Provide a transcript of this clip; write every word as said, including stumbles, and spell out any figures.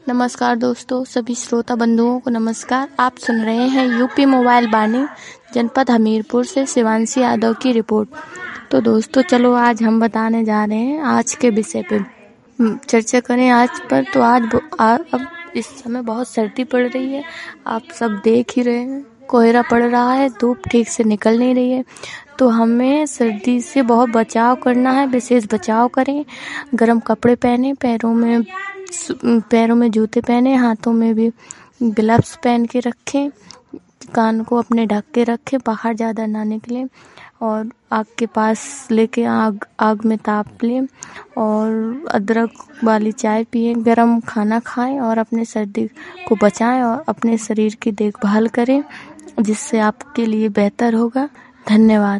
नमस्कार दोस्तों, सभी श्रोता बंधुओं को नमस्कार। आप सुन रहे हैं यूपी मोबाइल वाणी जनपद हमीरपुर से शिवांशी यादव की रिपोर्ट। तो दोस्तों चलो आज हम बताने जा रहे हैं आज के विषय पे चर्चा करें आज पर। तो आज आ, अब इस समय बहुत सर्दी पड़ रही है, आप सब देख ही रहे हैं। कोहरा पड़ रहा है, धूप ठीक से निकल नहीं रही है, तो हमें सर्दी से बहुत बचाव करना है। विशेष बचाव करें, गर्म कपड़े पहने, पैरों में पैरों में जूते पहने, हाथों में भी ग्लव्स पहन के रखें, कान को अपने ढक के रखें, बाहर ज़्यादा ना निकलें, और आग के पास लेके आग आग में ताप लें और अदरक वाली चाय पिएं, गरम खाना खाएं और अपने सर्दी को बचाएं और अपने शरीर की देखभाल करें, जिससे आपके लिए बेहतर होगा। धन्यवाद।